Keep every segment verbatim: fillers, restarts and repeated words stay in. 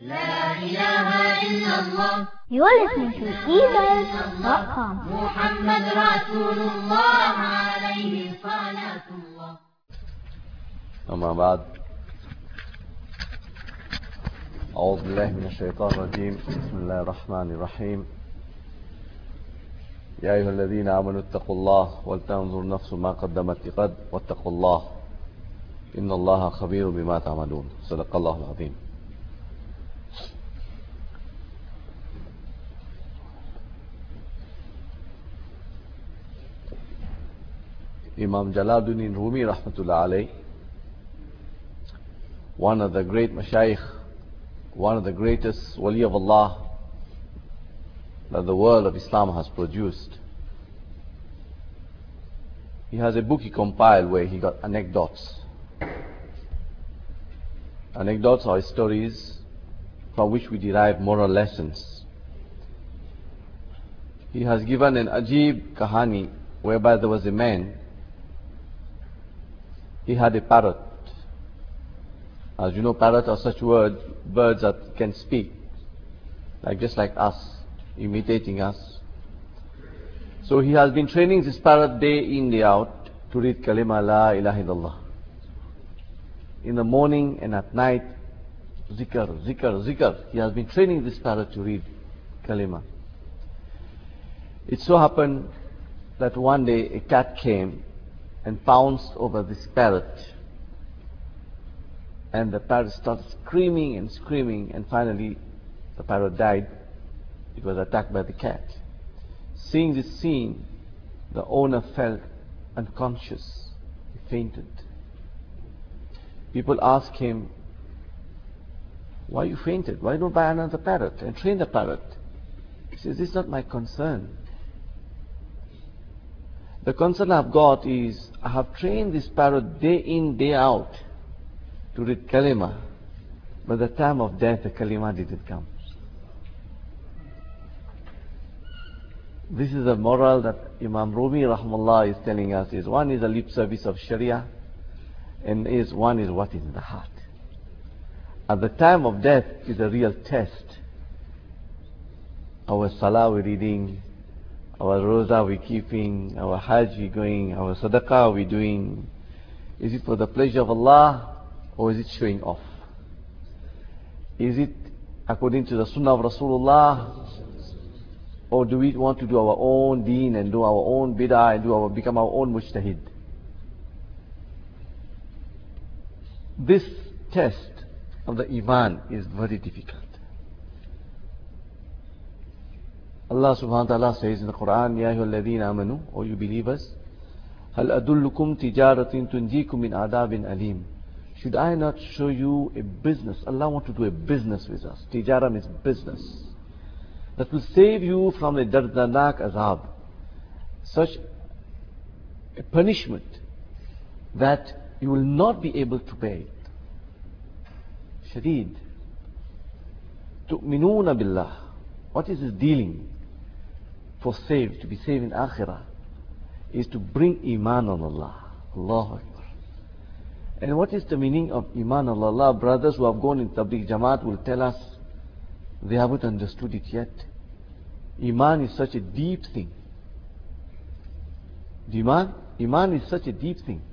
لا إله إلا الله. You are listening to e-mail dot com. محمد رسول الله عليه صلاة الله. أما بعد، أعوذ بالله من الشيطان الرجيم. بسم الله الرحمن الرحيم. يا أيها الذين آمنوا اتقوا الله ولتنظر نفس ما قدمت لغد واتقوا الله إن الله خبير بما تعملون. صدق الله العظيم. Imam Jalaluddin Rumi Rahmatullah alayh, one of the great mashayikh, one of the greatest wali of Allah that the world of Islam has produced. He has a book he compiled where he got anecdotes. Anecdotes are stories from which we derive moral lessons. He has given an ajib kahani whereby there was a man. He had a parrot. As you know, parrots are such word, birds that can speak, like just like us, imitating us. So he has been training this parrot day in, day out to read kalima la ilaha illallah. In the morning and at night, zikr, zikr, zikr. He has been training this parrot to read kalima. It so happened that one day a cat came and pounced over this parrot. And the parrot started screaming and screaming, and finally the parrot died. It was attacked by the cat. Seeing this scene, the owner felt unconscious. He fainted. People asked him, "Why you fainted? Why don't buy another parrot and train the parrot?" He says, "This is not my concern. The concern I've got is I have trained this parrot day in, day out to read kalima, but the time of death, the kalima didn't come." This is a moral that Imam Rumi Rahmallah is telling us. Is one is a lip service of Sharia, and is one is what is in the heart. At the time of death is a real test. Our salah we're reading, our roza we keeping, our hajj we going, our sadaqah we doing. Is it for the pleasure of Allah, or is it showing off? Is it according to the sunnah of Rasulullah, or do we want to do our own deen and do our own bid'ah and do our, become our own mujtahid? This test of the iman is very difficult. Allah subhanahu wa ta'ala says in the Quran, Ya ayyuhalladhina amanu, O you believers, Hal adullukum tijaratin tunjikum min adabin alim. Should I not show you a business? Allah wants to do a business with us. Tijara means business. That will save you from a dardanak azab. Such a punishment that you will not be able to pay it. Shadeed. Tu'minuna billah. What is this dealing? For saved, to be saved in akhirah, is to bring iman on Allah. Allahu Akbar. And what is the meaning of iman on Allah? Brothers who have gone in Tabligh Jamaat will tell us they haven't understood it yet. Iman is such a deep thing. Iman, Iman is such a deep thing.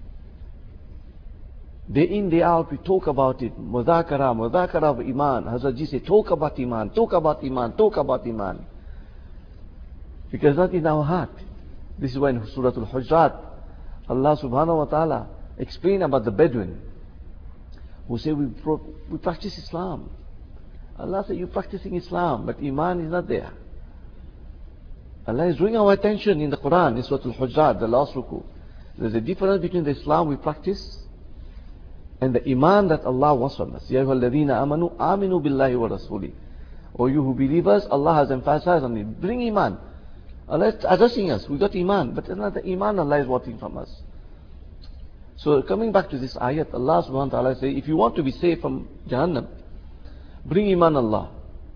Day in, day out, we talk about it. Mudhakara, mudhakara of Iman. Hazrat Ji say, talk about Iman, talk about Iman, talk about Iman. Because that is our heart. This is why in Surah Al-Hujurat, Allah subhanahu wa ta'ala explain about the Bedouin who say we, pro we practice Islam. Allah said, you're practicing Islam, but Iman is not there. Allah is drawing our attention in the Quran, in Surah Al-Hujurat, the last ruku. There's a difference between the Islam we practice and the iman that Allah wants from us. Ya ayyuhalladhina amanu aminu billahi wa rasuli. O you who believers, Allah has emphasized on it. Bring iman. Allah is addressing us. We got iman, but it's not the iman Allah is wanting from us. So coming back to this ayat, Allah subhanahu wa ta'ala says, if you want to be safe from Jahannam, bring iman Allah.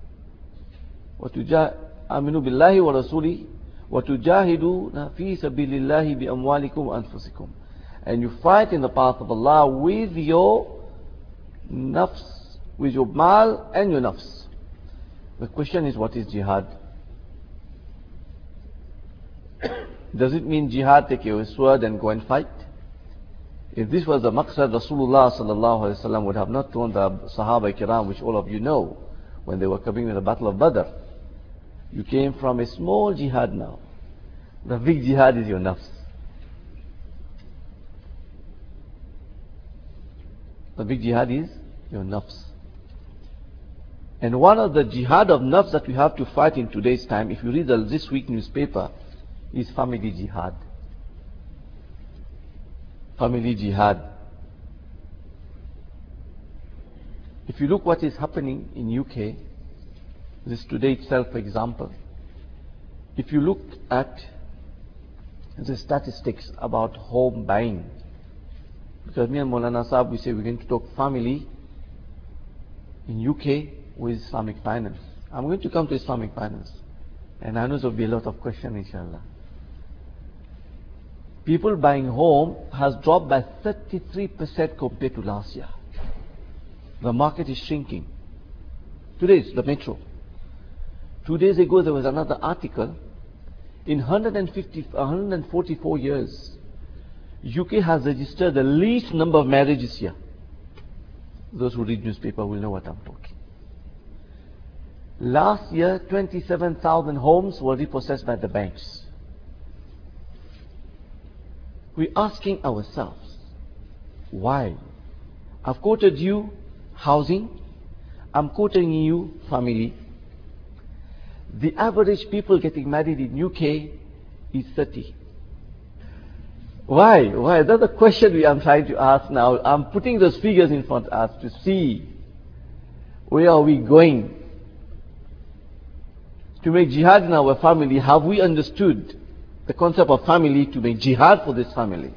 Aminu billahi wa rasuli wa tujahiduna fi sabilillahi bi amwalikum wa anfusikum. And you fight in the path of Allah with your nafs, with your mal and your nafs. The question is, what is jihad? Does it mean jihad, take your sword and go and fight? If this was the maqsad, Rasulullah sallallahu alaihi wasallam would have not told the Sahaba Kiram, which all of you know, when they were coming to the Battle of Badr. You came from a small jihad now. The big jihad is your nafs. The big jihad is your nafs. And one of the jihad of nafs that we have to fight in today's time, if you read the this week newspaper, is family jihad. Family jihad. If you look what is happening in U K, this today itself, for example, if you look at the statistics about home buying, because me and Maulana Saab, we say we're going to talk family in U K with Islamic finance. I'm going to come to Islamic finance, and I know there will be a lot of questions, inshallah. People buying home has dropped by thirty-three percent compared to last year. The market is shrinking. Today is the metro. Two days ago there was another article. In one hundred fifty, one hundred forty-four years, U K has registered the least number of marriages here. Those who read newspaper will know what I'm talking. Last year, twenty-seven thousand homes were repossessed by the banks. We're asking ourselves, why? I've quoted you housing, I'm quoting you family. The average people getting married in U K is thirty. Why? Why? That's the question we am trying to ask now. I'm putting those figures in front of us to see where are we going. To make jihad in our family, have we understood the concept of family to make jihad for this family?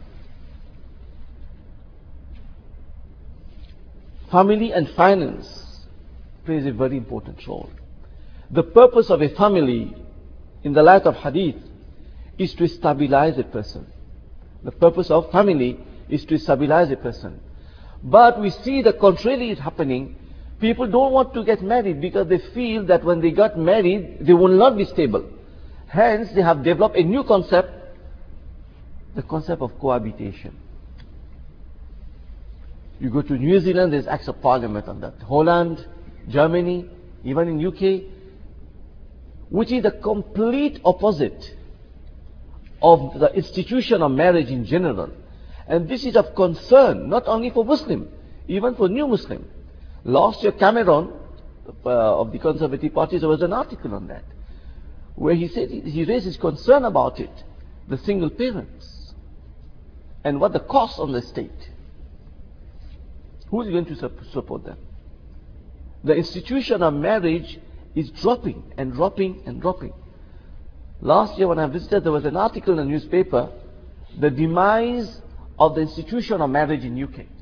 Family and finance plays a very important role. The purpose of a family in the light of hadith is to stabilize a person. The purpose of family is to stabilize a person. But we see the contrary is happening. People don't want to get married because they feel that when they got married, they will not be stable. Hence, they have developed a new concept, the concept of cohabitation. You go to New Zealand, there's acts of parliament on that. Holland, Germany, even in U K, which is the complete opposite of the institution of marriage in general. And this is of concern, not only for Muslim, even for new Muslim. Last year, Cameron, uh, of the Conservative Party, there was an article on that, where he said he raised his concern about it, the single parents, and what the cost on the state. Who is going to support them? The institution of marriage is dropping and dropping and dropping. Last year when I visited, there was an article in the newspaper, the demise of the institution of marriage in U K.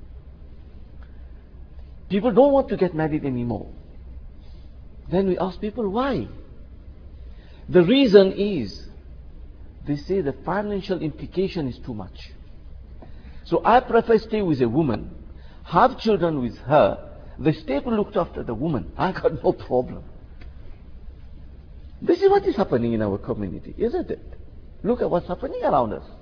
People don't want to get married anymore. Then we ask people why. The reason is, they say the financial implication is too much. So I prefer stay with a woman, have children with her, the state will look after the woman. I got no problem. This is what is happening in our community, isn't it? Look at what's happening around us.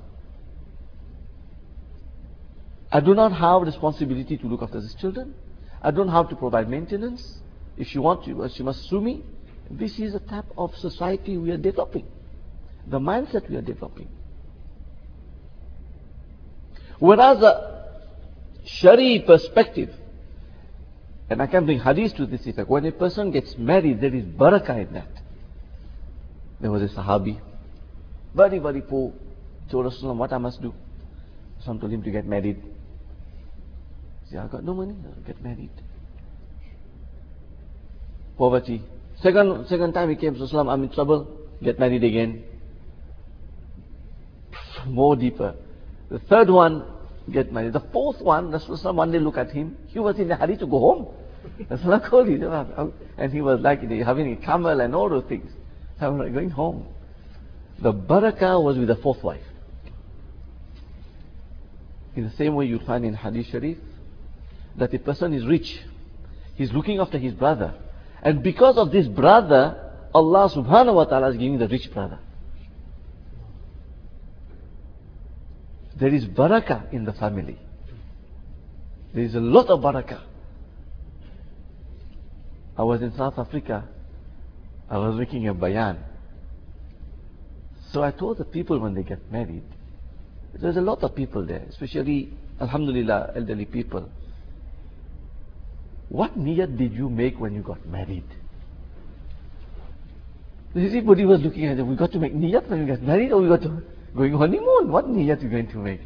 I do not have responsibility to look after these children. I don't have to provide maintenance. If she wants to, she must sue me. This is a type of society we are developing. The mindset we are developing. Whereas a Shari perspective, and I can bring hadith to this effect, when a person gets married, there is barakah in that. There was a Sahabi, very, very poor, told Rasulullah what I must do. Someone told him to get married. He said, I got no money, I'll get married. Poverty. Second, second time he came to Islam, I'm in trouble, get married again. More deeper. The third one, get married. The fourth one, Rasulullah one day look at him, he was in a hurry to go home. Rasulullah called him, and he was like having a camel and all those things. So I was like going home. The barakah was with the fourth wife. In the same way you find in Hadith Sharif, that a person is rich, He's looking after his brother. And because of this brother, Allah subhanahu wa ta'ala is giving the rich brother. There is barakah in the family. There is a lot of barakah. I was in South Africa. I was making a bayan. So I told the people when they get married, there's a lot of people there, especially, alhamdulillah, elderly people. What niyat did you make when you got married? Everybody was looking at them. We got to make niyat when we got married, or we got to going honeymoon? What niyat are we going to make?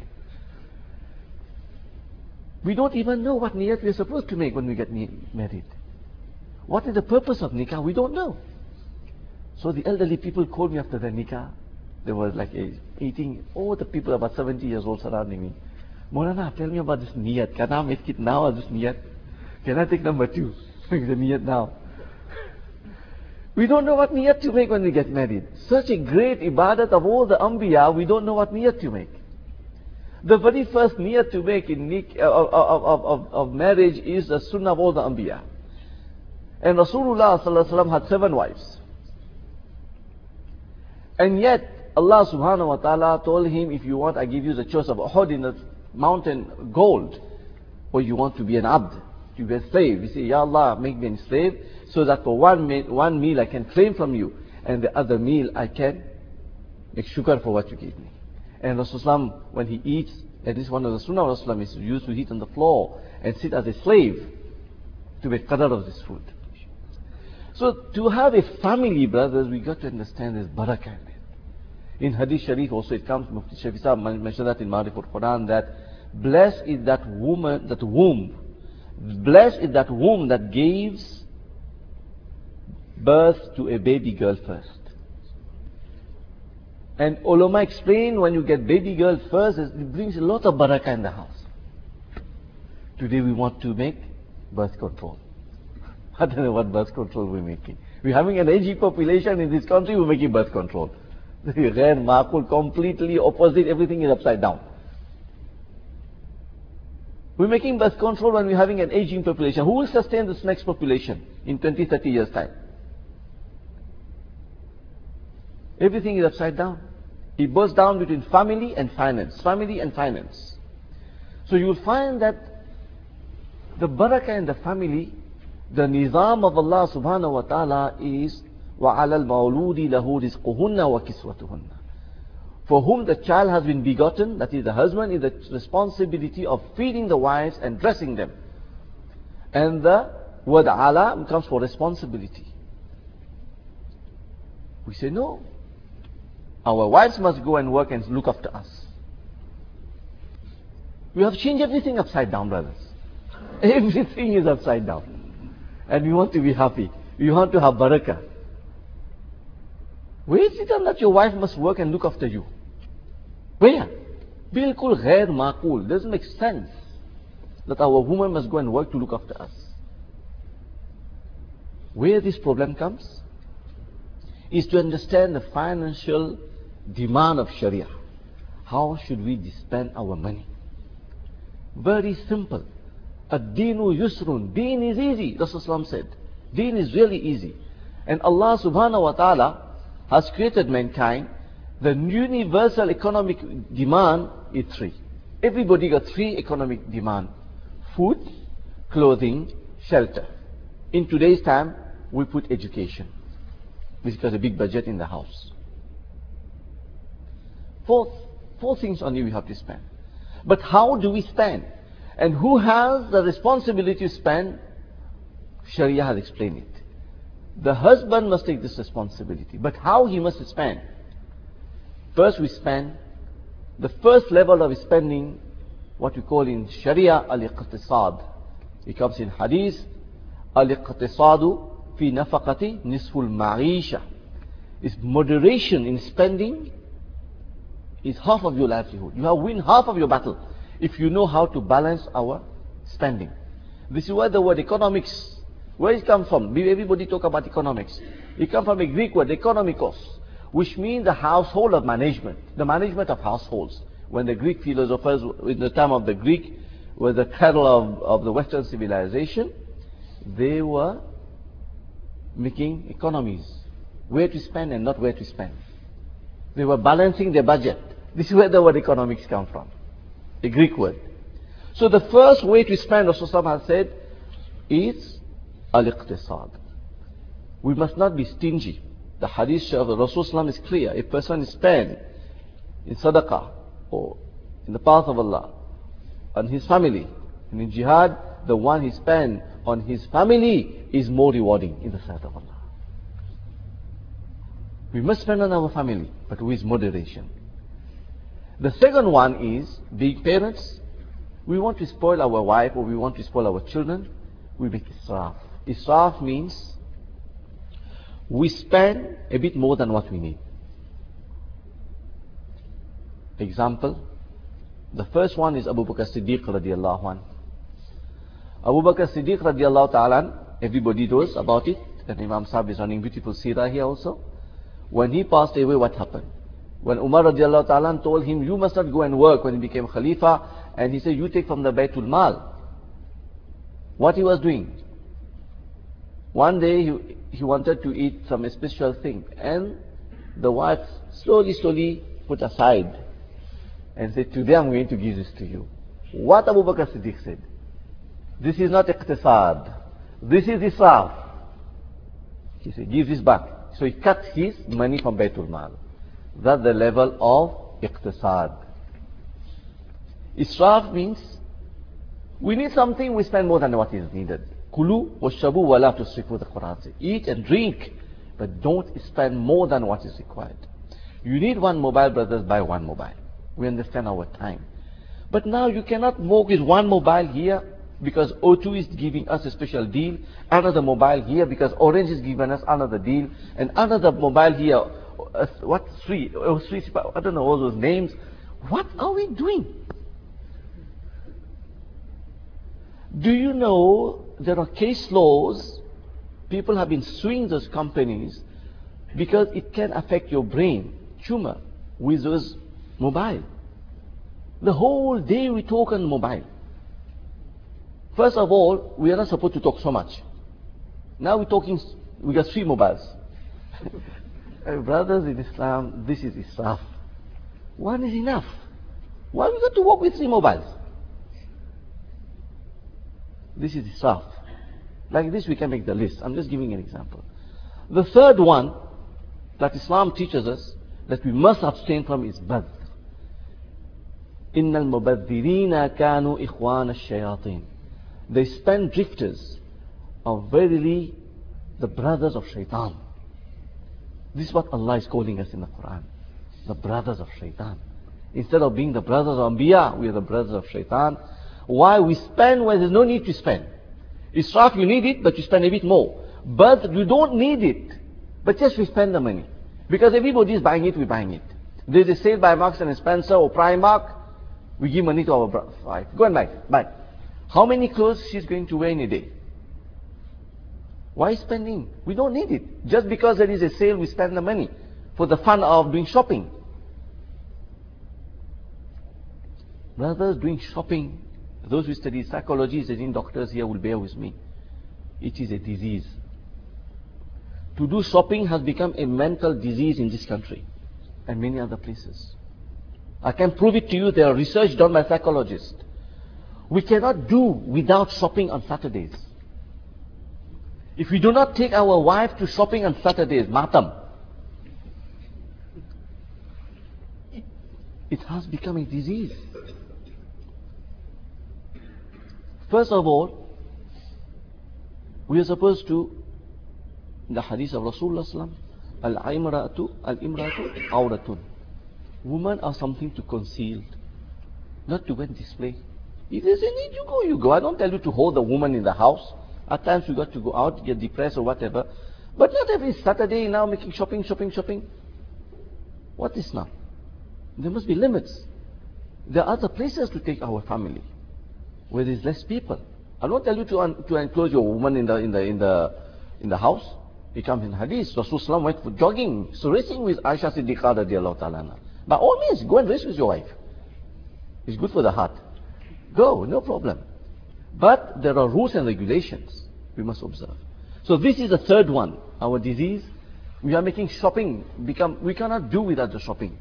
We don't even know what niyat we're supposed to make when we get married. What is the purpose of nikah? We don't know. So the elderly people called me after the nikah. There was like eating, oh, the people about seventy years old surrounding me. Maulana, tell me about this niyat. Can I make it now or this niyat? Can I take number two? Make the niyat now. We don't know what niyat to make when we get married. Such a great ibadat of all the anbiya, we don't know what niyat to make. The very first niyat to make in nik- of, of, of, of marriage is the sunnah of all the anbiya. And Rasulullah sallallahu alaihi wasallam had seven wives. And yet, Allah subhanahu wa ta'ala told him, if you want, I give you the choice of Uhud in the mountain gold, or you want to be an abd, to be a slave. You say, Ya Allah, make me a slave, so that for one meal, one meal I can claim from you, and the other meal I can make shukr for what you gave me. And Rasulullah, when he eats, at least one of the sunnah of Rasulullah is used to eat on the floor and sit as a slave to make qadar of this food. So to have a family, brothers, we got to understand there's barakah in it. In Hadith Sharif also it comes, Mufti Shafi Sahib mentioned that in Ma'arif al-Quran, that blessed is that woman, that womb, blessed is that womb that gives birth to a baby girl first. And ulama explain, when you get baby girl first, it brings a lot of barakah in the house. Today we want to make birth control. I don't know what birth control we're making. We're having an aging population in this country, we're making birth control. Ghair maqul, completely opposite, everything is upside down. We're making birth control when we're having an aging population. Who will sustain this next population in twenty, thirty years time? Everything is upside down. It boils down between family and finance. Family and finance. So you will find that the barakah in the family, the nizam of Allah subhanahu wa ta'ala is وَعَلَى الْمَوْلُودِ لَهُ رِزْقُهُنَّ وَكِسْوَتُهُنَّ. For whom the child has been begotten, that is the husband, is the responsibility of feeding the wives and dressing them. And the word ala comes for responsibility. We say no. Our wives must go and work and look after us. We have changed everything upside down, brothers. Everything is upside down. And we want to be happy. We want to have barakah. Where is it that your wife must work and look after you? Where? Bilkul ghair maqul. Doesn't make sense that our woman must go and work to look after us. Where this problem comes is to understand the financial demand of Sharia. How should we spend our money? Very simple. Ad-deenu yusrun. Deen is easy, Rasulullah said. Deen is really easy. And Allah subhanahu wa ta'ala has created mankind. The universal economic demand is three. Everybody got three economic demand. Food, clothing, shelter. In today's time, we put education. We've got a big budget in the house. Four, four things only we have to spend. But how do we spend? And who has the responsibility to spend? Sharia has explained it. The husband must take this responsibility. But how he must spend? First we spend, the first level of spending, what we call in Sharia, al-iqtisad. It comes in Hadith, al-iqtisadu fi nafaqati nisful ma'isha. Is moderation in spending is half of your livelihood. You have win half of your battle if you know how to balance our spending. This is where the word economics, where it comes from. Everybody talk about economics. It comes from a Greek word, economikos, which means the household of management, the management of households. When the Greek philosophers, in the time of the Greek, were the cattle of, of the Western civilization, they were making economies, where to spend and not where to spend. They were balancing their budget. This is where the word economics come from, a Greek word. So the first way to spend, Rasulullah has said, is al-iqtisad. We must not be stingy. The hadith of Rasulullah is clear. A person spends in sadaqah or in the path of Allah on his family, and in jihad, the one he spends on his family is more rewarding in the sight of Allah. We must spend on our family, but with moderation. The second one is, being parents, we want to spoil our wife or we want to spoil our children, we make israf. Israf means we spend a bit more than what we need. Example, the first one is Abu Bakr Siddiq radiallahu anhu. Abu Bakr Siddiq radiallahu ta'ala, everybody knows about it, and Imam Sahib is running beautiful seerah here also. When he passed away, what happened? When Umar radiallahu ta'ala told him, you must not go and work, when he became Khalifa, and he said, you take from the Baytul Mal. What he was doing? One day he, he wanted to eat some special thing, and the wife slowly, slowly put aside and said, today I'm going to give this to you. What Abu Bakr Siddiq said? This is not iqtisad. This is israf. He said, give this back. So he cut his money from Baytul Mal. That's the level of iqtisad. Israf means we need something, we spend more than what is needed. Kulu washabu wala tusrifu, the Quran says. Eat and drink, but don't spend more than what is required. You need one mobile, brothers, buy one mobile. We understand our time. But now you cannot work with one mobile here because O two is giving us a special deal, another mobile here because Orange is giving us another deal, and another mobile here, uh, what, three, oh, three, I don't know all those names. What are we doing? Do you know there are case laws? People have been suing those companies because it can affect your brain, tumor, with those mobile. The whole day we talk on mobile. First of all, we are not supposed to talk so much. Now we're talking, we got three mobiles. Brothers in Islam, this is israf. One is enough. Why we got to walk with three mobiles? This is israf. Like this we can make the list. I'm just giving an example. The third one that Islam teaches us that we must abstain from is badr. إِنَّ الْمُبَذِّرِينَ كَانُوا إِخْوَانَ الشَّيَاطِينَ. They spend drifters are verily the brothers of shaitan. This is what Allah is calling us in the Quran. The brothers of shaitan. Instead of being the brothers of Anbiya, we are the brothers of shaitan. Why? We spend where there's no need to spend. Israf, you need it, but you spend a bit more. But you don't need it, but just we spend the money. Because everybody is buying it, we're buying it. There's a sale by Marks and Spencer or Primark, we give money to our wife. Go and buy, buy. How many clothes she's going to wear in a day? Why spending? We don't need it. Just because there is a sale, we spend the money for the fun of doing shopping. Brothers, doing shopping, those who study psychology, studying doctors here will bear with me. It is a disease. To do shopping has become a mental disease in this country and many other places. I can prove it to you. There are research done by psychologists. We cannot do without shopping on Saturdays. If we do not take our wife to shopping on Saturdays, matam, it has become a disease. First of all, we are supposed to, in the hadith of Rasulullah, al-imratu al-imratu awratun. Women are something to conceal, not to go and display. If there's a need, you go, you go. I don't tell you to hold the woman in the house. At times you got to go out, get depressed or whatever. But not every Saturday now making shopping, shopping, shopping. What is now? There must be limits. There are other places to take our family where there's less people. I don't tell you to un to enclose your woman in the in the in the in the house. It comes in hadith. Rasulullah went for jogging, so racing with Aisha Siddiqa radiallahu ta'ala. By all means, go and race with your wife. It's good for the heart. Go, no problem. But there are rules and regulations. We must observe. So this is the third one, our disease. We are making shopping become, we cannot do without the shopping.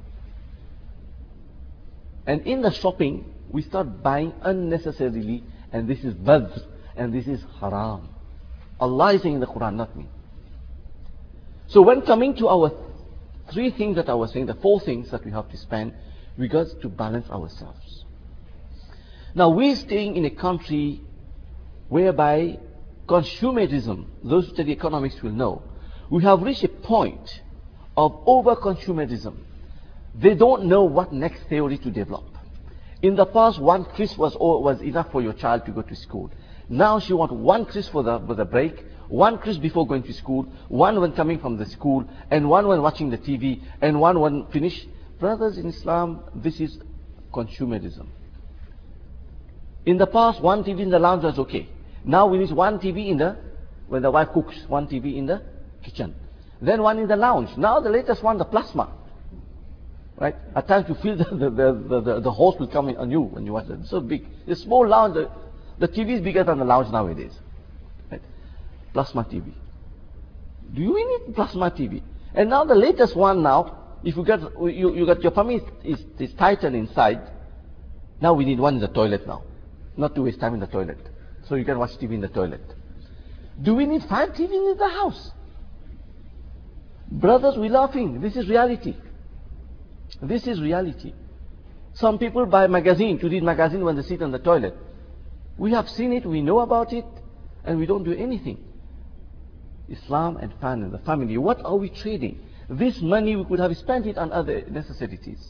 And in the shopping, we start buying unnecessarily, and this is badr, and this is haram. Allah is saying in the Quran, not me. So when coming to our three things that I was saying, the four things that we have to spend, we got to balance ourselves. Now we're staying in a country whereby consumerism, those who study economics will know, we have reached a point of over-consumerism. They don't know what next theory to develop. In the past, one crisp was, was enough for your child to go to school. Now she wants one crisp for the, for the break, one crisp before going to school, one when coming from the school, and one when watching the T V, and one when finish. Brothers in Islam, this is consumerism. In the past, one T V in the lounge was okay. Now we need one T V in the, when the wife cooks, one T V in the kitchen. Then one in the lounge. Now the latest one, the plasma. Right? At times you feel the, the, the, the, the host will come in on you when you watch it. It's so big. The small lounge, the, the T V is bigger than the lounge nowadays. Right? Plasma T V. Do you need plasma T V? And now the latest one now, if you get, you, you got your tummy is, is, is tightened inside, now we need one in the toilet now. Not to waste time in the toilet. So you can watch T V in the toilet. Do we need five T Vs in the house? Brothers, we're laughing. This is reality. This is reality. Some people buy magazine to read magazine when they sit on the toilet. We have seen it, we know about it, and we don't do anything. Islam and family, the family, what are we trading? This money we could have spent it on other necessities.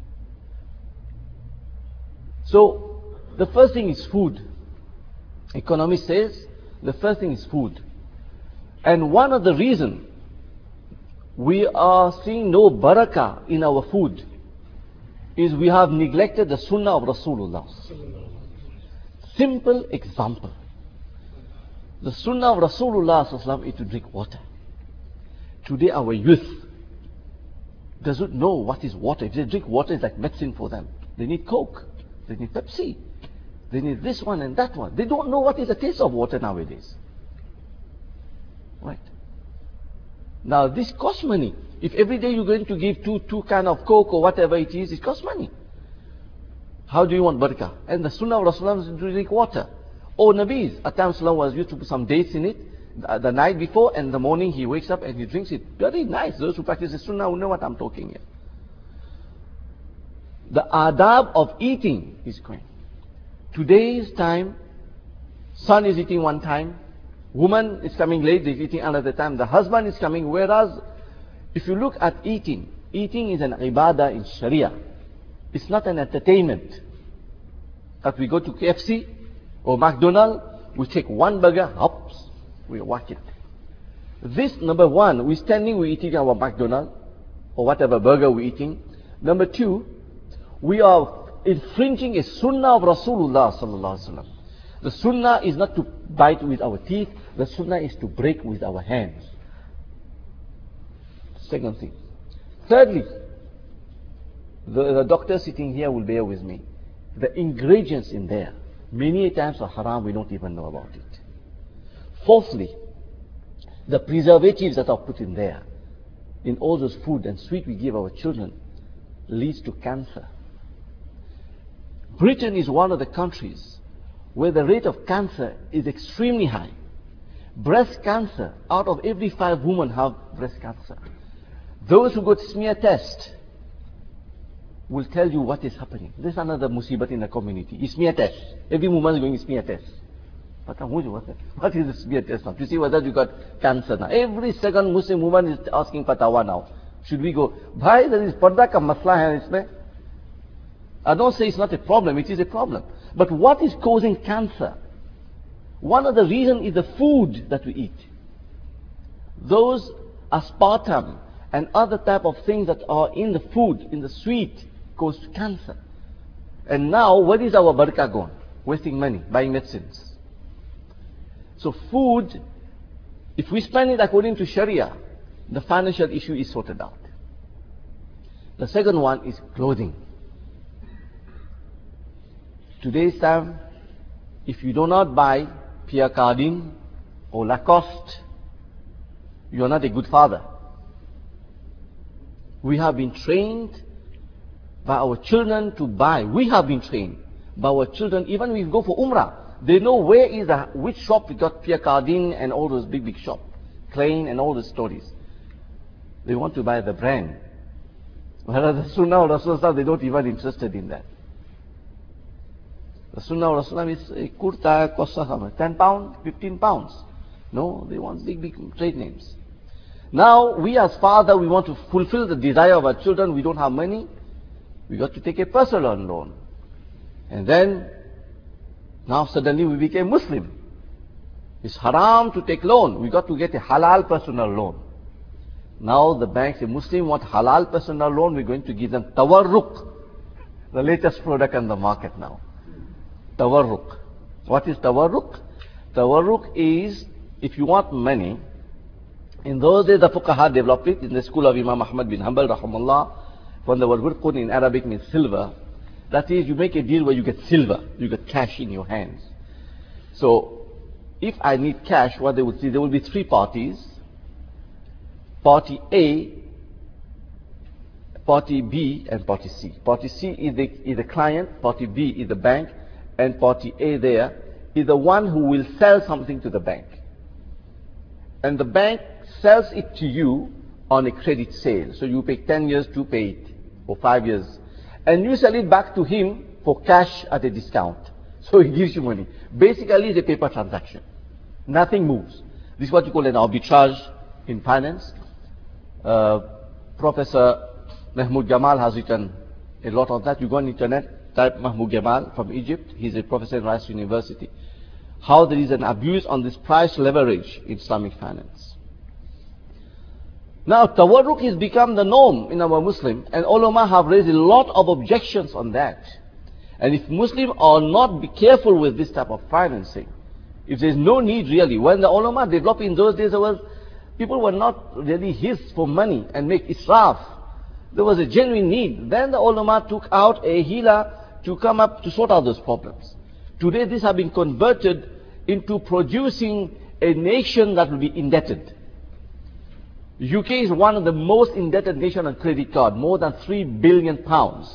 So, the first thing is food. Economist says, the first thing is food. And one of the reasons we are seeing no barakah in our food is we have neglected the sunnah of Rasulullah. Simple example. The sunnah of Rasulullah is to drink water. Today our youth doesn't know what is water. If they drink water, it's like medicine for them. They need Coke. They need Pepsi. They need this one and that one. They don't know what is the taste of water nowadays. Right? Now this costs money. If every day you're going to give two, two kind of Coke or whatever it is, it costs money. How do you want barakah? And the sunnah of Rasulullah is to drink water. Or Nabi's, at times Rasulullah was used to put some dates in it, the, the night before, and the morning he wakes up and he drinks it. Very nice. Those who practice the sunnah will know what I'm talking here. The adab of eating is going. Today's time, son is eating one time, woman is coming late, they're eating another time, the husband is coming, whereas if you look at eating, eating is an ibadah in Sharia. It's not an entertainment. That we go to K F C or McDonald's, we take one burger, hops, we whack it. This, number one, we're standing, we're eating our McDonald's or whatever burger we're eating. Number two, we are infringing a sunnah of Rasulullah sallallahu alaihi wasallam. The sunnah is not to bite with our teeth. The sunnah is to break with our hands. Second thing. Thirdly, the, the doctor sitting here will bear with me. The ingredients in there, many times are haram, we don't even know about it. Fourthly, the preservatives that are put in there, in all those food and sweet we give our children, leads to cancer. Britain is one of the countries where the rate of cancer is extremely high. Breast cancer, out of every five women have breast cancer. Those who got smear test will tell you what is happening. This is another musibat in the community. Smear test. Every woman is going smear test. What is the smear test now? To see whether you got cancer now. Every second Muslim woman is asking fatwa now. Should we go? Bhai, there is parda ka masla hai isme. I don't say it's not a problem, it is a problem. But what is causing cancer? One of the reasons is the food that we eat. Those aspartame and other type of things that are in the food, in the sweet, cause cancer. And now, where is our barakah gone? Wasting money, buying medicines. So food, if we spend it according to Sharia, the financial issue is sorted out. The second one is clothing. Today's time, if you do not buy Pierre Cardin, or Lacoste, you are not a good father. We have been trained by our children to buy. We have been trained by our children, even when we go for Umrah. They know where is the, which shop we got Pierre Cardin and all those big, big shops, Klein and all the stories. They want to buy the brand. Whereas the Sunnah or Rasulullah, they don't even interested in that. The Sunnah or Rasulullah is a kurta costs how much? ten pounds, fifteen pounds. No, they want big, big trade names. Now, we as father, we want to fulfill the desire of our children. We don't have money. We got to take a personal loan. And then, now suddenly we became Muslim. It's haram to take loan. We got to get a halal personal loan. Now the banks, a Muslim want halal personal loan, we're going to give them tawarruk, the latest product on the market now. Tawarruk. What is tawarruk? Tawarruk is, if you want money, in those days the fuqaha developed it in the school of Imam Ahmad bin Hanbal, rahimahullah, when the word wirqun in Arabic means silver. That is, you make a deal where you get silver, you get cash in your hands. So, if I need cash, what they would see, there will be three parties. Party A, Party B, and Party C. Party C is the, is the client, Party B is the bank, and Party A there is the one who will sell something to the bank. And the bank sells it to you on a credit sale. So you pay ten years to pay it, or five years. And you sell it back to him for cash at a discount. So he gives you money. Basically, it's a paper transaction. Nothing moves. This is what you call an arbitrage in finance. Uh, Professor Mahmoud Gamal has written a lot of that. You go on the internet, type Mahmoud Gamal from Egypt. He's a professor in Rice University. How there is an abuse on this price leverage in Islamic finance. Now, tawarruk has become the norm in our Muslim, and ulama have raised a lot of objections on that. And if Muslims are not be careful with this type of financing, if there's no need really, when the ulama developed in those days, there was, people were not really hiss for money and make israf. There was a genuine need. Then the ulama took out a hila to come up to sort out those problems. Today, these have been converted into producing a nation that will be indebted. U K is one of the most indebted nations on credit card, more than three billion pounds.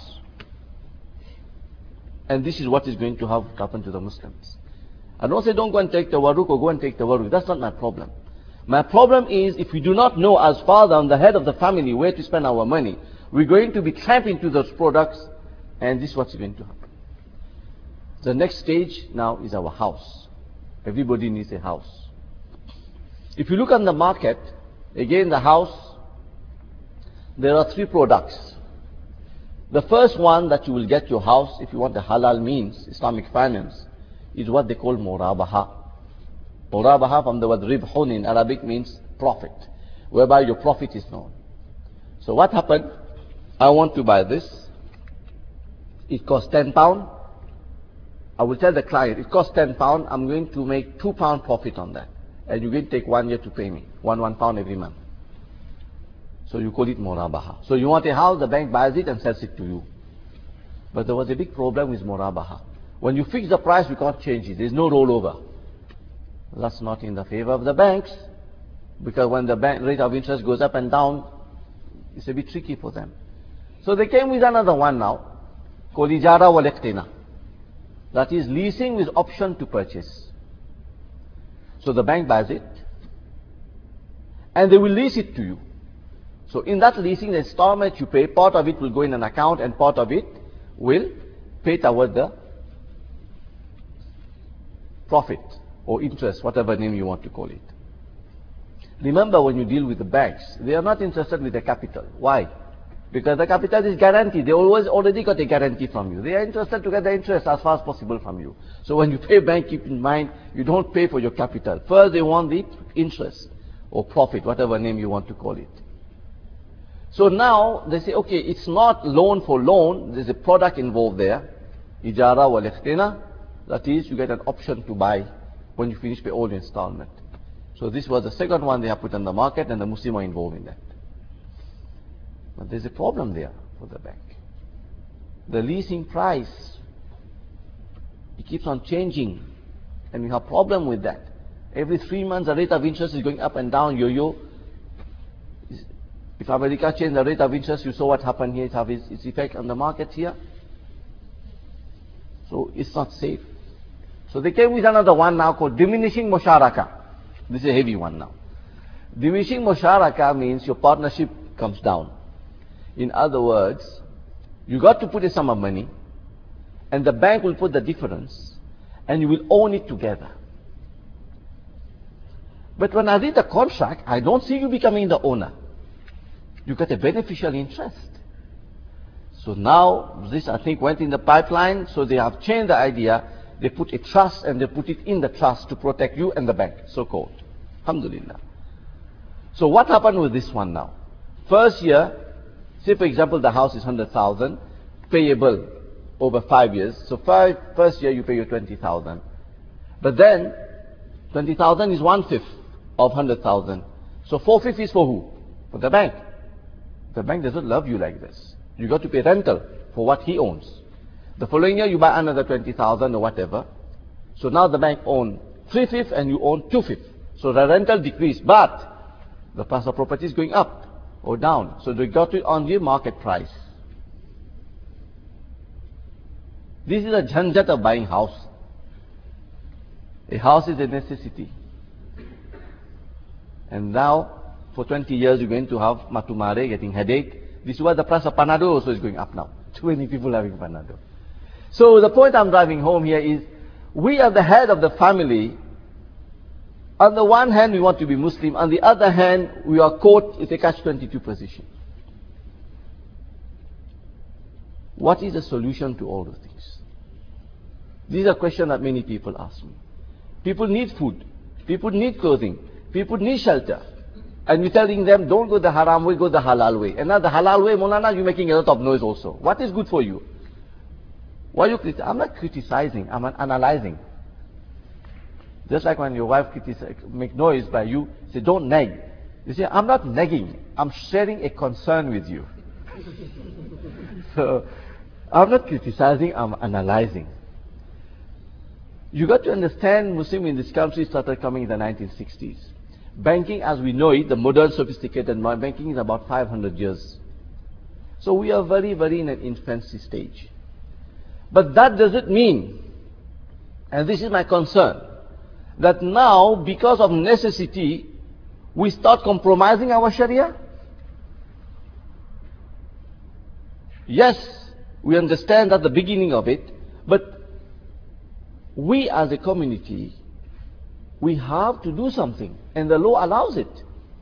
And this is what is going to have happen to the Muslims. I don't say don't go and take tawarruk or go and take tawarruk. That's not my problem. My problem is if we do not know as father and the head of the family where to spend our money, we're going to be trapped into those products, and this is what's going to happen. The next stage now is our house. Everybody needs a house. If you look on the market, again the house, there are three products. The first one that you will get your house, if you want the halal means, Islamic finance, is what they call murabaha. Murabaha from the word ribhun in Arabic means profit, whereby your profit is known. So what happened? I want to buy this. It costs ten pounds. I will tell the client, it costs ten pounds, I'm going to make two pounds profit on that. And you're going to take one year to pay me, one, one pound every month. So you call it murabaha. So you want a house, the bank buys it and sells it to you. But there was a big problem with murabaha. When you fix the price, you can't change it. There's no rollover. That's not in the favor of the banks. Because when the bank rate of interest goes up and down, it's a bit tricky for them. So they came with another one now, called ijara wal iqtina. That is leasing with option to purchase. So the bank buys it, and they will lease it to you. So in that leasing, the installment you pay, part of it will go in an account, and part of it will pay toward the profit or interest, whatever name you want to call it. Remember, when you deal with the banks, they are not interested with the capital. Why? Because the capital is guaranteed. They always already got a guarantee from you. They are interested to get the interest as far as possible from you. So when you pay bank, keep in mind, you don't pay for your capital. First, they want the interest or profit, whatever name you want to call it. So now they say, okay, it's not loan for loan. There's a product involved there. Ijara wal iqtina. That is, you get an option to buy when you finish pay all the installment. So this was the second one they have put on the market, and the Muslims are involved in that. But there's a problem there for the bank. The leasing price, it keeps on changing, and we have a problem with that. Every three months the rate of interest is going up and down, yo-yo. If America changed the rate of interest, you saw what happened here, it has its effect on the market here. So it's not safe. So they came with another one now called diminishing musharaka. This is a heavy one now. Diminishing musharaka means your partnership comes down. In other words, you got to put a sum of money, and the bank will put the difference, and you will own it together. But when I read the contract, I don't see you becoming the owner. You get a beneficial interest. So now, this I think went in the pipeline, so they have changed the idea. They put a trust and they put it in the trust to protect you and the bank, so-called. Alhamdulillah. So what happened with this one now? First year, say for example the house is one hundred thousand, payable over five years. So five, first year you pay your twenty thousand. But then, twenty thousand is one-fifth of one hundred thousand. So four-fifths is for who? For the bank. The bank doesn't love you like this. You got to pay rental for what he owns. The following year you buy another twenty thousand or whatever. So now the bank owns three-fifths and you own two-fifths. So the rental decreased, but the price of property is going up or down. So they got it on the market price. This is a jhanjat of buying house. A house is a necessity. And now, for twenty years you're going to have matumare, getting headache. This is why the price of Panado also is going up now. Too many people having Panado. So the point I'm driving home here is, we are the head of the family. On the one hand we want to be Muslim, on the other hand we are caught in a catch twenty-two position. What is the solution to all those things? These are questions that many people ask me. People need food. People need clothing. People need shelter. And you're telling them, don't go the haram way, go the halal way. And now the halal way, Maulana, you're making a lot of noise also. What is good for you? Why you criticizing? I'm not criticizing, I'm analyzing. Just like when your wife make noise by you, say, don't nag. You say, I'm not nagging, I'm sharing a concern with you. So, I'm not criticizing, I'm analyzing. You got to understand, Muslim in this country started coming in the nineteen sixties. Banking as we know it, the modern sophisticated banking is about five hundred years. So we are very, very in an infancy stage. But that doesn't mean, and this is my concern, that now because of necessity, we start compromising our Sharia. Yes, we understand at the beginning of it, but we as a community, we have to do something, and the law allows it.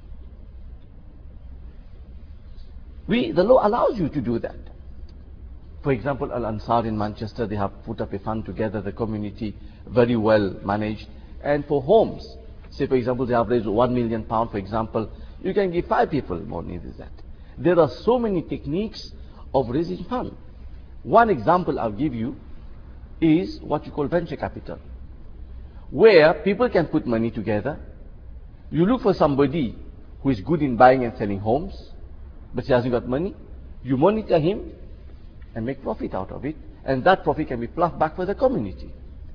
We, the law allows you to do that. For example, Al-Ansar in Manchester, they have put up a fund together, the community, very well managed. And for homes, say for example, they have raised one million pounds, for example, you can give five people more than that. There are so many techniques of raising funds. One example I'll give you is what you call venture capital, where people can put money together. You look for somebody who is good in buying and selling homes, but he hasn't got money. You monitor him and make profit out of it, and that profit can be plugged back for the community.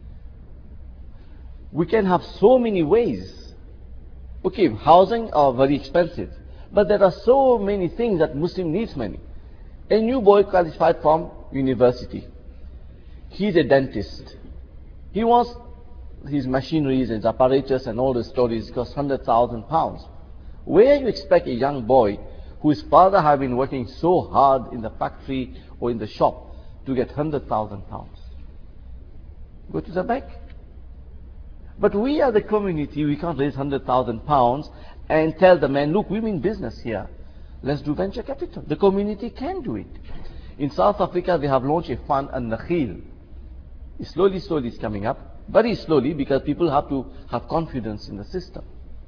We can have so many ways. Okay, housing are very expensive, but there are so many things that Muslim needs money. A new boy qualified from university. He's a dentist. He wants his machineries and his apparatus and all the stories cost one hundred thousand pounds. Where you expect a young boy whose father have been working so hard in the factory or in the shop to get one hundred thousand pounds? Go to the bank. But we as a community, we can't raise one hundred thousand pounds and tell the man, look, we mean business here. Let's do venture capital. The community can do it. In South Africa, they have launched a fund, An-Nakhil. Slowly, slowly it's coming up. Very slowly, because people have to have confidence in the system.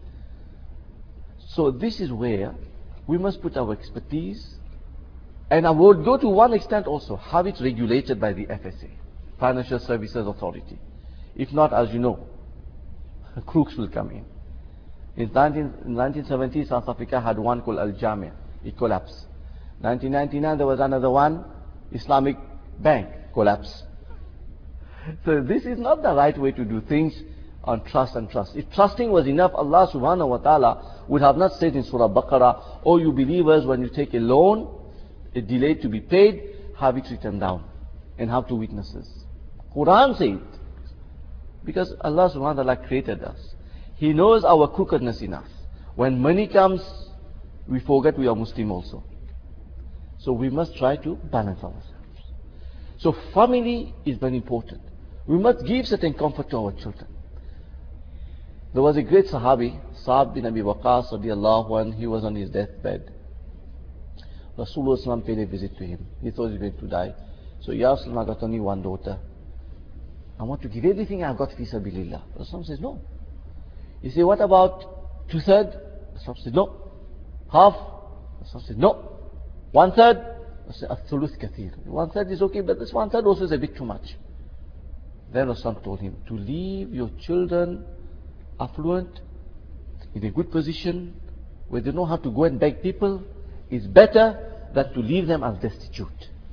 So this is where we must put our expertise. And I would go to one extent also, have it regulated by the F S A, Financial Services Authority. If not, as you know, crooks will come in. In nineteen seventy, South Africa had one called Al-Jami'. It collapsed. nineteen ninety-nine, there was another one, Islamic Bank, collapsed. So this is not the right way to do things. on trust and trust. If trusting was enough, Allah subhanahu wa ta'ala would have not said in Surah Baqarah, "Oh, you believers, when you take a loan, a delay to be paid, have it written down and have two witnesses." Quran said, because Allah subhanahu wa ta'ala created us. He knows our crookedness in us. When money comes, we forget we are Muslim also. So we must try to balance ourselves. So family is very important. We must give certain comfort to our children. There was a great Sahabi, Sa'ad bin Abi Waqqas radiallahu anhu. He was on his deathbed. Rasulullah paid a visit to him. He thought he was going to die. So, Ya Rasulullah, I got only one daughter. I want to give everything I've got fi sabilillah. Rasulullah says, no. He said, what about two-thirds? Rasulullah said, no. Half? Rasulullah said, no. One-third? Rasulullah said, Ath-thuluth kathir. One-third is okay, but this one-third also is a bit too much. Then Rasulullah told him to leave your children affluent, in a good position, where they know how to go and beg people, is better than to leave them as destitute.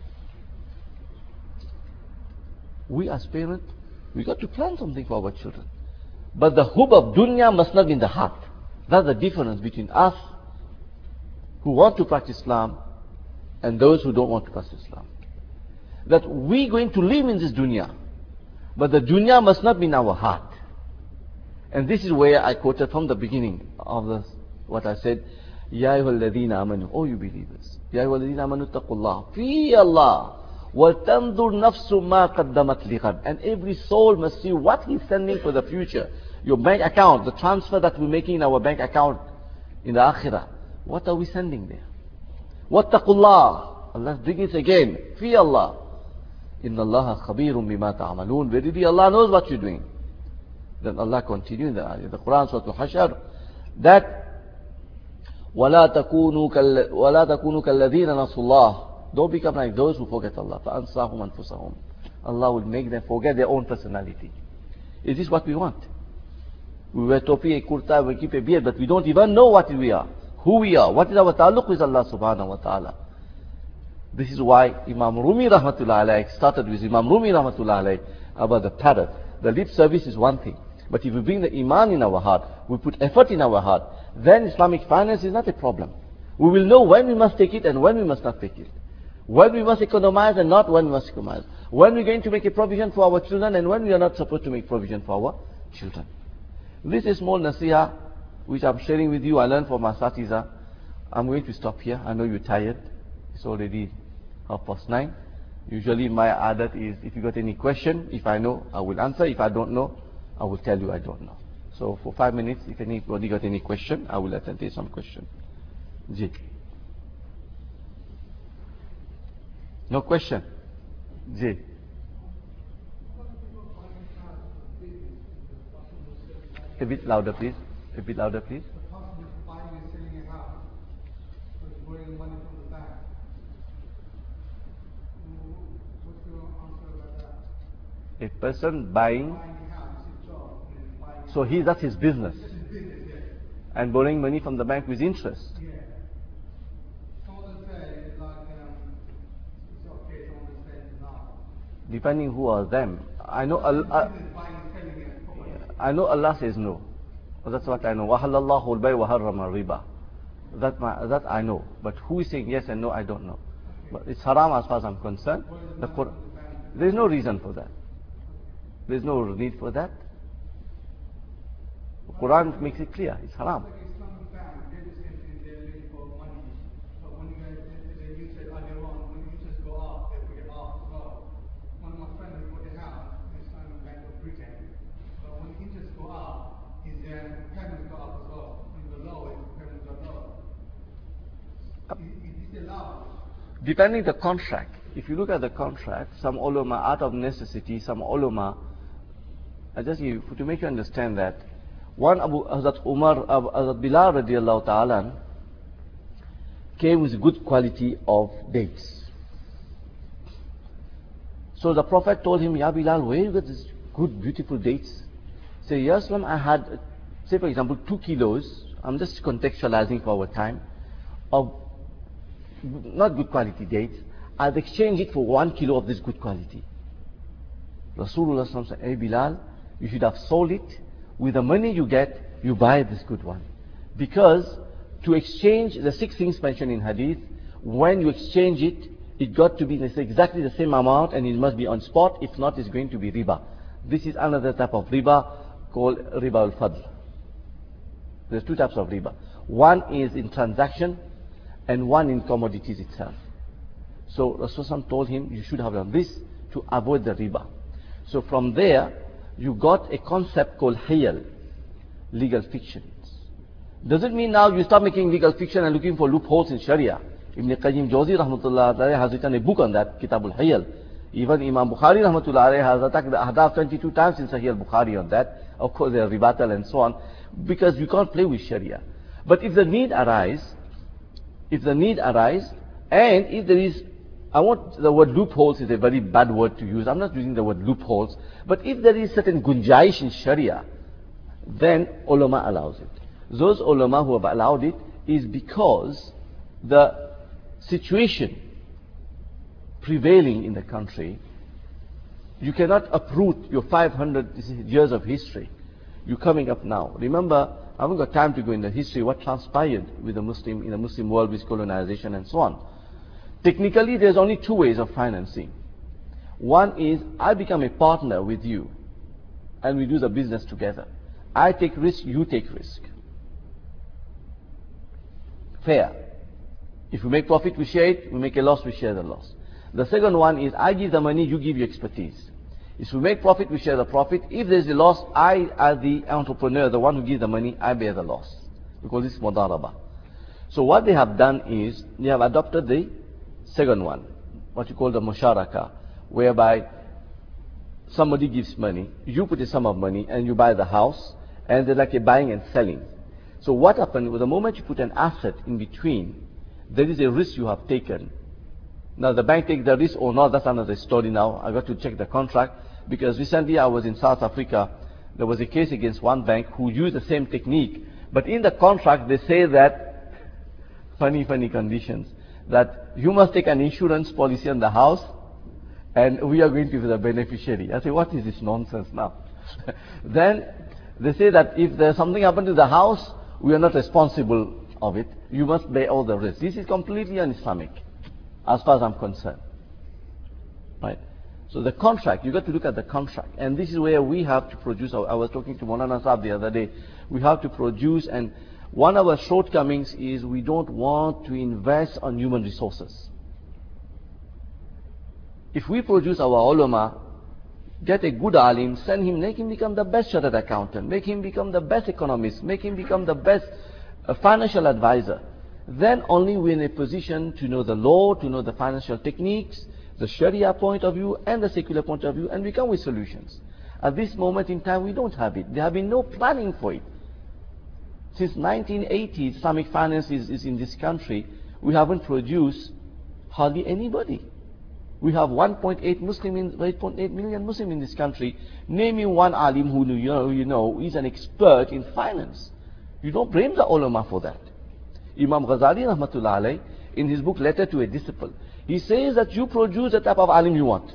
We as parents, we got to plan something for our children. But the hub of dunya must not be in the heart. That's the difference between us who want to practice Islam and those who don't want to practice Islam. That we're going to live in this dunya, but the dunya must not be in our heart. And this is where I quoted from the beginning of this, what I said, Ya ayyuhalladhina amanu, oh you believers, Ya ayyuhalladhina amanu taqullah, fi Allah, wa tandur nafsu ma qaddamat lighad. And every soul must see what he's sending for the future. Your bank account, the transfer that we're making in our bank account in the akhirah, what are we sending there? Wattaqullah, Allah bring it again, fi Allah, inna Allah khabirun bima ta'amalun. Verily Allah knows what you're doing. Then Allah continued in the ayah, the Quran, Surah Al-Hashr, that وَلَا تَكُونُوا كَالَّذِينَ نَسُوا اللَّهِ. Don't become like those who forget Allah. فَأَنْسَاهُمْ أَنفُسَهُمْ. Allah will make them forget their own personality. Is this what we want? We wear topi, a kurta, we keep a beard, but we don't even know what we are, who we are, what is our ta'alluq with Allah subhanahu wa ta'ala. This is why Imam Rumi rahmatullah alayhi started with Imam Rumi rahmatullah alayhi about the parrot. The lip service is one thing. But if we bring the iman in our heart, we put effort in our heart, then Islamic finance is not a problem. We will know when we must take it and when we must not take it. When we must economize and not when we must economize. When we're going to make a provision for our children and when we are not supposed to make provision for our children. This is small nasiha which I'm sharing with you. I learned from Asatiza. I'm going to stop here. I know you're tired. It's already half past nine. Usually my adat is, if you got any question, if I know, I will answer. If I don't know, I will tell you I don't know. So for five minutes, if anybody got any question, I will attend to some question. Ji. No question? Ji. A bit louder, please. A bit louder, please. A person buying, so he that's his business, and borrowing money from the bank with interest. Depending who are them. I know Allah, I know Allah says no. That's what I know. وَحَلَّ اللَّهُ الْبَيْعَ وَحَرَّمَ الرِّبَى. That my, that I know. But who is saying yes and no, I don't know. But it's haram as far as I'm concerned. The Quran, there is no reason for that. There is no need for that. The Quran makes it clear. It's haram. Depending the contract. If you look at the contract, some ulama, out of necessity, some ulama, I just give, to make you understand that, one Abu Hazrat Umar, Abu Hazrat Bilal radiallahu ta'ala came with good quality of dates. So the Prophet told him, Ya Bilal, where you get these good, beautiful dates? Say, yes, ma'am, I had, say for example, two kilos, I'm just contextualizing for our time, of not good quality dates. I'll exchange it for one kilo of this good quality. Rasulullah said, hey Bilal, you should have sold it With the money you get, you buy this good one. Because to exchange the six things mentioned in hadith, when you exchange it, it got to be exactly the same amount and it must be on spot. If not, it's going to be riba. This is another type of riba called riba al-fadl. There's two types of riba. One is in transaction and one in commodities itself. So Rasulullah told him you should have done this to avoid the riba. So from there, you got a concept called hiyal, legal fictions. Doesn't mean now you start making legal fiction and looking for loopholes in Sharia. Ibn Qayyim Jawzi rahmatullah alayhi has written a book on that, Kitab al-Hiyal. Even Imam Bukhari rahmatullah alayhi has attacked the Ahdaf twenty-two times in Sahih al-Bukhari on that. Of course there are rebuttal and so on, because you can't play with Sharia. But if the need arise, if the need arise, and if there is, I want, the word loopholes is a very bad word to use. I'm not using the word loopholes. But if there is certain gunjaish in Sharia, then ulama allows it. Those ulama who have allowed it is because the situation prevailing in the country, you cannot uproot your five hundred years of history. You're coming up now. Remember, I haven't got time to go into history, what transpired with the Muslim, in the Muslim world with colonization and so on. Technically, there's only two ways of financing. One is, I become a partner with you, and we do the business together. I take risk, you take risk. Fair. If we make profit, we share it. We make a loss, we share the loss. The second one is, I give the money, you give your expertise. If we make profit, we share the profit. If there's a loss, I, as the entrepreneur, the one who gives the money, I bear the loss. Because it's mudaraba. So what they have done is, they have adopted the second one, what you call the musharaka, whereby somebody gives money, you put a sum of money, and you buy the house, and they're like a buying and selling. So what happened, with the moment you put an asset in between, there is a risk you have taken. Now the bank takes the risk or not, that's another story now. I got to check the contract, because recently I was in South Africa. There was a case against one bank who used the same technique, but in the contract they say that, funny, funny conditions, that you must take an insurance policy on the house, and we are going to be the beneficiary. I say, what is this nonsense now? Then they say that if there's something happened to the house, we are not responsible of it. You must bear all the risk. This is completely un-Islamic, as far as I'm concerned. Right? So the contract, you got to look at the contract. And this is where we have to produce. I was talking to Maulana Saab the other day. We have to produce, and one of our shortcomings is we don't want to invest on human resources. If we produce our ulama, get a good alim, send him, make him become the best chartered accountant, make him become the best economist, make him become the best uh, financial advisor, then only we're in a position to know the law, to know the financial techniques, the Sharia point of view and the secular point of view, and we come with solutions. At this moment in time, we don't have it. There have been no planning for it. Since nineteen eighty, Islamic finance is, is in this country. We haven't produced hardly anybody. We have one point eight Muslim in, one point eight million Muslim in this country. Name me one alim who you know, you know is an expert in finance. You don't blame the ulama for that. Imam Ghazali rahmatullah alayh, in his book Letter to a Disciple, he says that you produce the type of alim you want.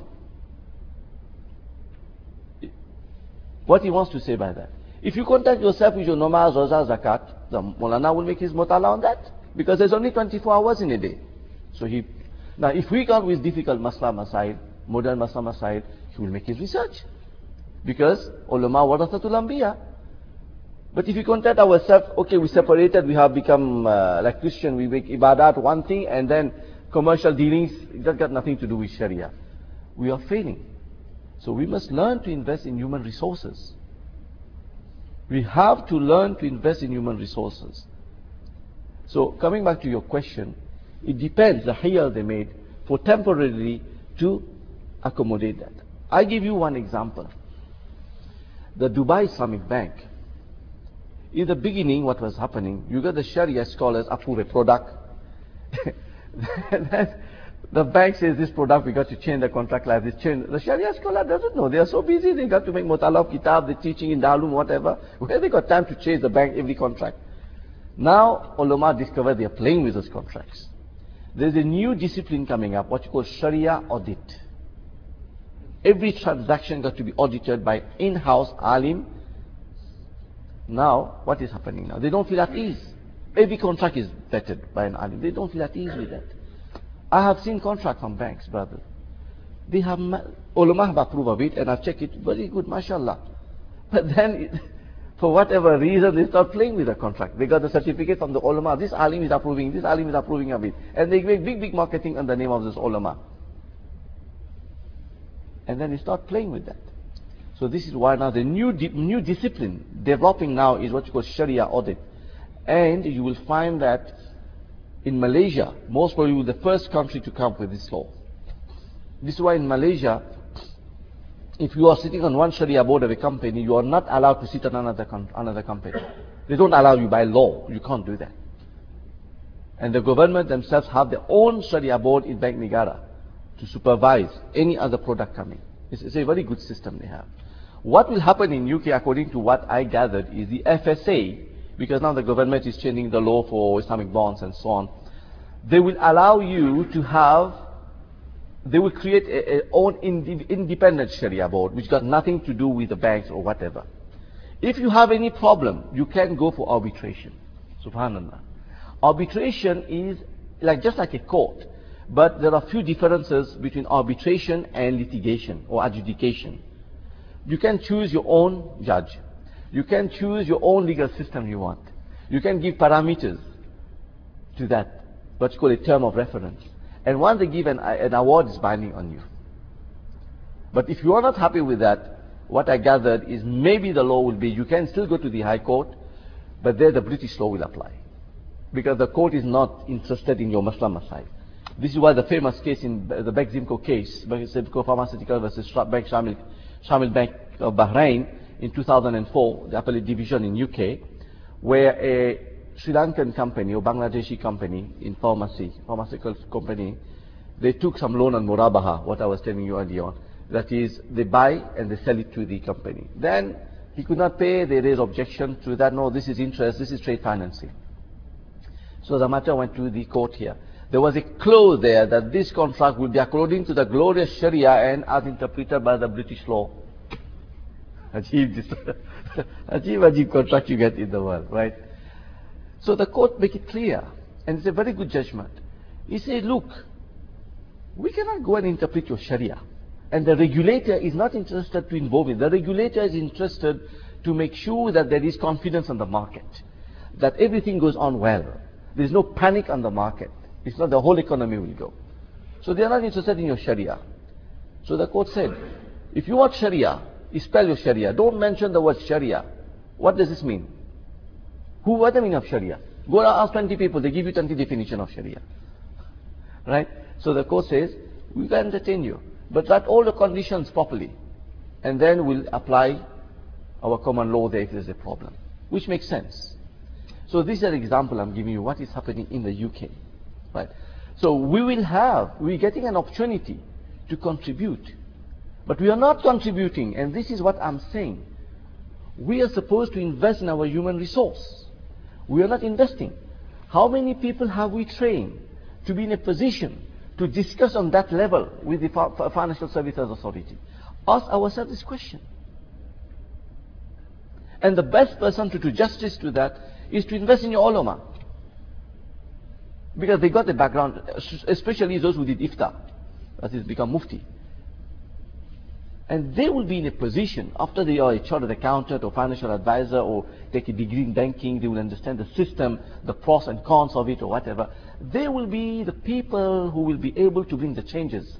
What he wants to say by that? If you contact yourself with your namaz, roza, zakat, the Maulana will make his mutala on that, because there's only twenty-four hours in a day. So he, now if we come with difficult masla masail, modern masla masail, he will make his research, because ulama warathatul anbiya. But if you contact ourselves, okay, we separated, we have become uh, like Christian, we make ibadat one thing, and then commercial dealings, that got nothing to do with Sharia. We are failing. So we must learn to invest in human resources. We have to learn to invest in human resources. So coming back to your question, it depends the hiyal they made for temporarily to accommodate that. I give you one example. The Dubai Islamic Bank. In the beginning, what was happening, you got the Sharia scholars approve a product. Then the bank says this product, we got to change the contract like this. Change. The Sharia scholar doesn't know. They are so busy, they got to make mutala of kitab, the teaching in Darulum, whatever. Where they got time to change the bank every contract? Now, ulama discover they are playing with those contracts. There's a new discipline coming up, what you call Sharia audit. Every transaction got to be audited by in-house alim, Now, what is happening now? They don't feel at ease. Every contract is vetted by an alim. They don't feel at ease with that. I have seen contracts from banks, brother. They have, ulama have approved of it, and I've checked it, very good, mashallah. But then, it, for whatever reason, they start playing with the contract. They got the certificate from the ulama. This alim is approving, this alim is approving of it. And they make big, big marketing on the name of this ulama. And then they start playing with that. So this is why now the new di new discipline developing now is what you call Sharia audit. And you will find that in Malaysia, most probably will be the first country to come with this law. This is why in Malaysia, if you are sitting on one Sharia board of a company, you are not allowed to sit on another, another company. They don't allow you by law. You can't do that. And the government themselves have their own Sharia board in Bank Negara to supervise any other product coming. It's, it's a very good system they have. What will happen in U K, according to what I gathered, is the F S A, because now the government is changing the law for Islamic bonds and so on, they will allow you to have, they will create a, a own ind independent Sharia board, which got nothing to do with the banks or whatever. If you have any problem, you can go for arbitration. Subhanallah. Arbitration is like just like a court, but there are few differences between arbitration and litigation or adjudication. You can choose your own judge. You can choose your own legal system you want. You can give parameters to that, what's called a term of reference. And once they give an, an award, it's binding on you. But if you are not happy with that, what I gathered is maybe the law will be, you can still go to the High Court, but there the British law will apply. Because the court is not interested in your Muslim side. This is why the famous case in the Beximco case, Beximco Pharmaceutical versus Bank Shamil, Shamil Bank of Bahrain in two thousand four, the appellate division in U K, where a Sri Lankan company or Bangladeshi company in pharmacy, pharmaceutical company, they took some loan on Murabaha, what I was telling you earlier on. That is, they buy and they sell it to the company. Then he could not pay, they raised objection to that. No, this is interest, this is trade financing. So the matter went to the court here. There was a clause there that this contract will be according to the glorious Sharia and as interpreted by the British law. Ajib, this ajib, ajib contract you get in the world, right? So the court make it clear, and it's a very good judgment. He said, look, we cannot go and interpret your Sharia. And the regulator is not interested to involve it. The regulator is interested to make sure that there is confidence on the market, that everything goes on well. There is no panic on the market. It's not the whole economy will go. So they are not interested in your Sharia. So the court said, if you want Sharia, spell your Sharia. Don't mention the word Sharia. What does this mean? Who, what the meaning of Sharia? Go and ask twenty people, they give you twenty definition of Sharia. Right? So the court says, we can entertain you, but write all the conditions properly. And then we'll apply our common law there if there's a problem. Which makes sense. So this is an example I'm giving you what is happening in the U K. Right? So we will have, we're getting an opportunity to contribute. But we are not contributing, and this is what I'm saying. We are supposed to invest in our human resource. We are not investing. How many people have we trained to be in a position to discuss on that level with the Financial Services Authority? Ask ourselves this question. And the best person to do justice to that is to invest in your ulama. Because they got the background, especially those who did ifta, that is become mufti. And they will be in a position, after they are a chartered accountant or financial advisor or take a degree in banking, they will understand the system, the pros and cons of it or whatever. They will be the people who will be able to bring the changes.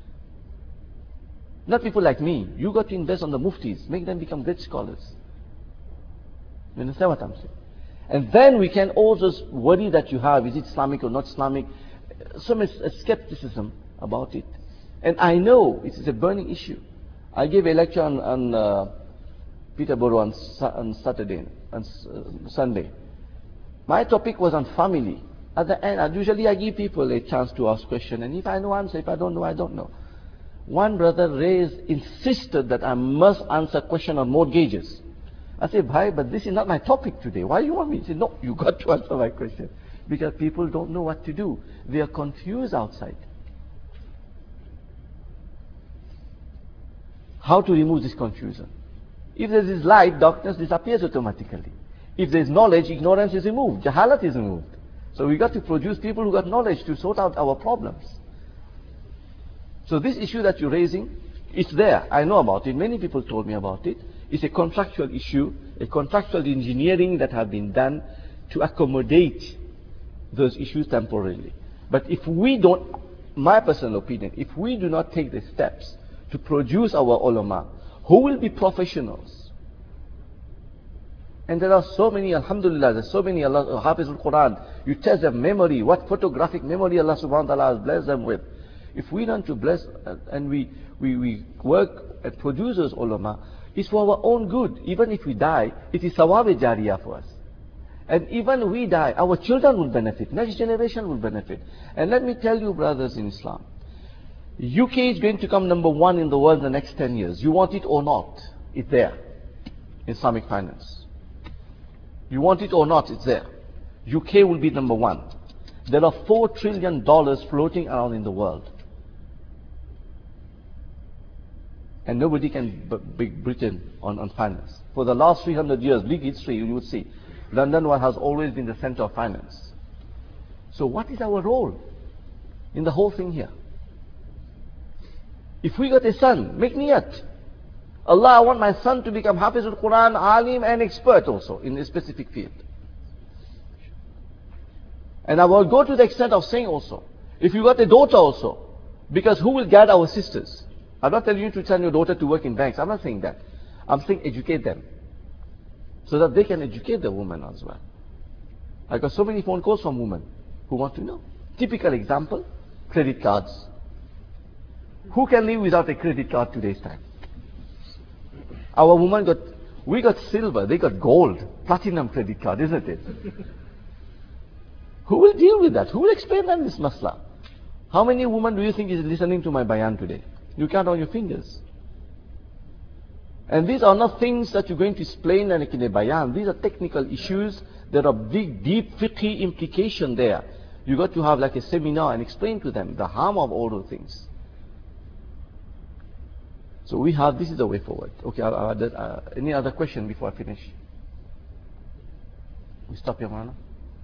Not people like me. You got to invest on the muftis, make them become great scholars. You understand what I'm saying? And then we can all just worry that you have, is it Islamic or not Islamic? Some skepticism about it. And I know it is a burning issue. I gave a lecture on, on uh, Peterborough on, on Saturday, on uh, Sunday. My topic was on family. At the end, I, usually I give people a chance to ask questions, and if I know, answer. If I don't know, I don't know. One brother raised, insisted that I must answer question on mortgages. I said, bhai, but this is not my topic today. Why do you want me? He said, no, you got to answer my question. Because people don't know what to do. They are confused outside. How to remove this confusion? If there is light, darkness disappears automatically. If there's knowledge, ignorance is removed, jahalat is removed. So we got to produce people who got knowledge to sort out our problems. So this issue that you're raising, it's there. I know about it. Many people told me about it. It's a contractual issue, a contractual engineering that have been done to accommodate those issues temporarily. But if we don't, my personal opinion, if we do not take the steps to produce our ulama, who will be professionals? And there are so many, alhamdulillah, there's so many, Allah, Hafiz al-Quran, you test their memory, what photographic memory Allah subhanahu wa ta'ala has blessed them with. If we don't to bless, and we, we, we work and produce those ulama, it's for our own good. Even if we die, it is sawab jariyah for us. And even we die, our children will benefit, next generation will benefit. And let me tell you, brothers in Islam, U K is going to come number one in the world in the next ten years. You want it or not, it's there. Islamic finance. You want it or not, it's there. U K will be number one. There are four trillion dollars floating around in the world. And nobody can beat Britain on, on finance. For the last three hundred years, big history, you would see, London has always been the center of finance. So what is our role in the whole thing here? If we got a son, make niyat. Allah, I want my son to become Hafiz al-Quran, alim and expert also in a specific field. And I will go to the extent of saying also, if you got a daughter also, because who will guide our sisters? I'm not telling you to send your daughter to work in banks. I'm not saying that. I'm saying educate them. So that they can educate the women as well. I got so many phone calls from women who want to know. Typical example, credit cards. Who can live without a credit card today's time? Our women got, we got silver, they got gold, platinum credit card, isn't it? Who will deal with that? Who will explain them this masla? How many women do you think is listening to my bayan today? You count on your fingers. And these are not things that you're going to explain like in a bayan. These are technical issues. There are big, deep fiqh implication there. You got to have like a seminar and explain to them the harm of all those things. So we have, this is the way forward. Okay, uh, uh, any other question before I finish? We stop here, Marana?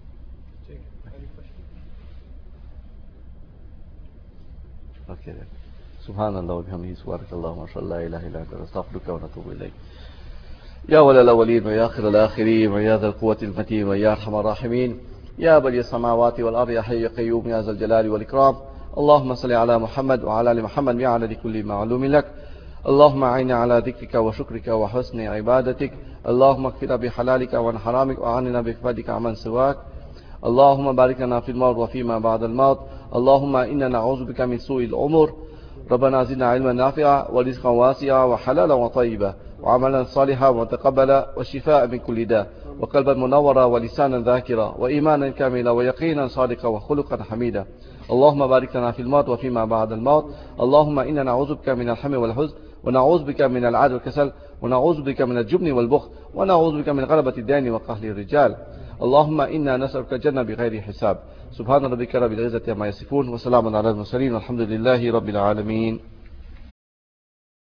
Okay then. Subhanallah wa bihamdihi subhanakallah wa shallallahu la ilaha illa anta astaghfiruka wa atubu ilayk. Ya wal awwalin wa ya akhir al akhirin wa ya dhal quwwati al matin wa ya arhamar rahimin ya bari as samawati wal ardi ya hayy ya qayyum ya zal jalali wal ikram. Allahumma salli ala Muhammad wa ala ali Muhammad bi'ala kulli ma'lumin lak. اللهم أعنا على ذكرك وشكرك وحسن عبادتك اللهم اكفنا بحلالك وعن حرامك وأعننا بفضلك عمن سواك اللهم بارك لنا في الموت وفيما بعد الموت اللهم إنا نعوذ بك من سوء الأمور ربنا زدنا علما نافعا ورزقا واسعا وحلالا وطيبا وعملا صالحا وتقبلا وشفاء من كل داء وقلبا منورا ولسانا ذاكرا وإيمانا كاملا ويقينا صادقا وخلقا حميدا اللهم بارك لنا في الموت وفيما بعد الموت اللهم إنا نعوذ بك من الهم والحزن ونعوذ بك من العجز والكسل ونعوذ بك من الجبن والبخل ونعوذ بك من غلبة الدين وقهر الرجال اللهم إنا نسألك الجنة بغير حساب سبحان ربك رب العزة عما يصفون وسلام على المرسلين والحمد لله رب العالمين.